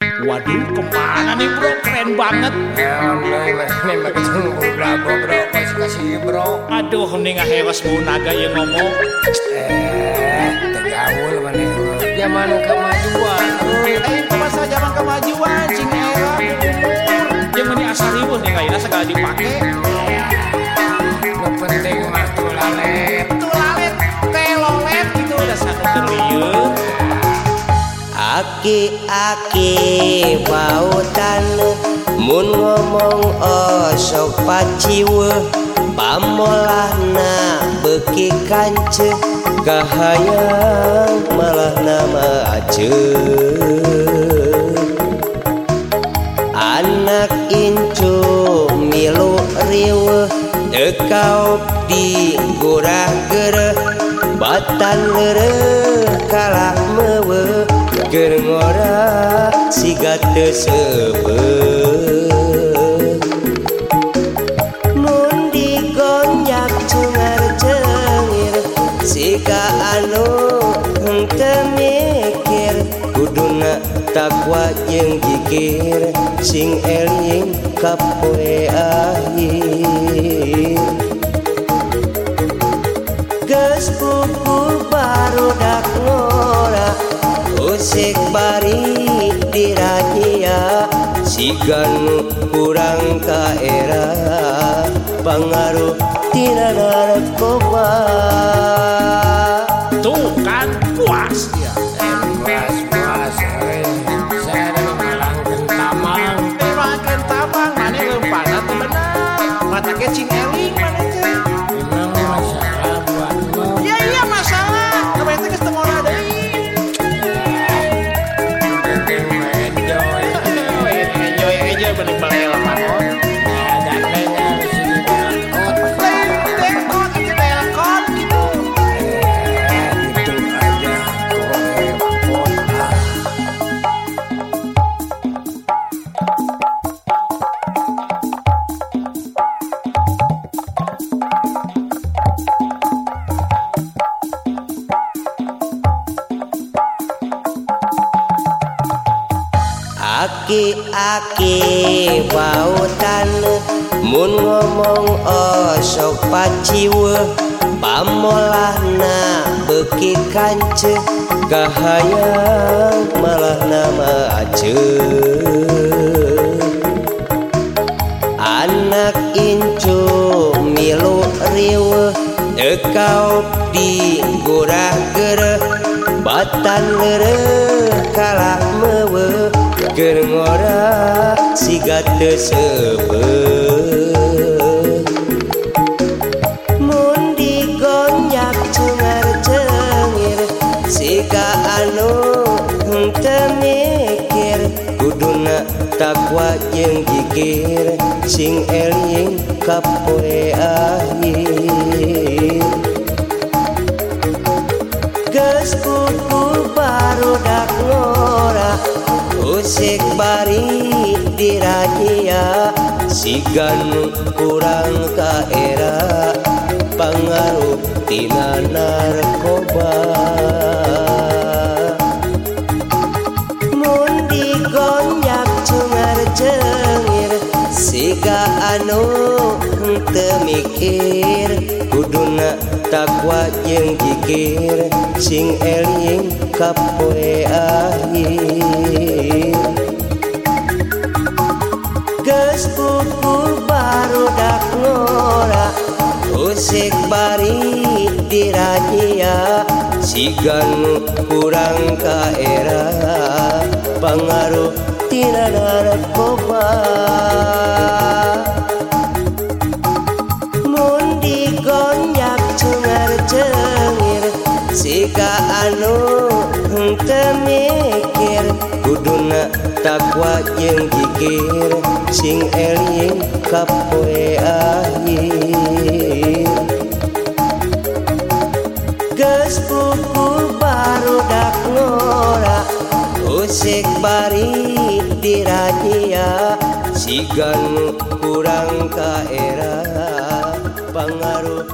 Waduh, kemana nih bro? Keren banget. Ini mah ketemu bro, kasih bro. Aduh, ini ngahewas mau naga yang ngomong. Tegaul mana? Zaman kemajuan. Itu masa zaman kemajuan, cing era umur. Yang ini asal ribuh nih kayaknya segala dipake. Yang penting mah tulalet. Tulalet, telolet itu udah satu triliun. Aki-aki bautan mun ngomong sok paciweuh pamolahna beuki kanceuh kahayang malah nama aceuh anak incu milu riweuh teu kaop di gurah geureuh batan leureuh kalah meuweuh keur ngora siga teu seubeuh mun digonjak cungar cengir siga anu henteu mikir kuduna takwa jeung jikir sing eling ka poe akhir geus pupu barudak ngora usik bari dirajia sigan kurang ka era pangaruh tina narkoba Tuh kan puas dia. Puas. Saya dari Malang Kentamang. Makan tabang mana lempana tuh benar. Mata kecing eling mana teh. Memang masalah buatmu. Iya masalah. Kebanyakan geus teu ngora deui. Penting enjoy. Enjoy bener balel mahon. Gantengnya di sini belakot. Lain tekot itu telkot gitu. Gitu aja repot. Aki-aki bautan mun ngomong sok paciweuh pamolahna beuki kanceuh kahayang malah nama aceuh anak incu milu riweuh teu kaop di gurah geureuh batan leureuh kalah meuweuh keur ngora siga teu seubeuh mun digonjak cungar cengir siga anu henteu mikir kuduna takwa jeung jikir sing eling ka poe akhir geus pupu barudak ngora usik bari dirajia sigan kurang ka era pangaruh tina narkoba mun digonjak cungar cengir siga anu henteu mikir kuduna takwa jeung jikir sing eling ka poe akhir geus pupu barudak ngora usik bari dirajia sigan kurang ka era pangaruh tina narkoba mun digonjak cungar cengir siga anu henteu mikir kuduna takwa jeung jikir sing eling ka poe akhir geus pupu barudak ngora usik bari dirajia sigan kurang ka era pangaruh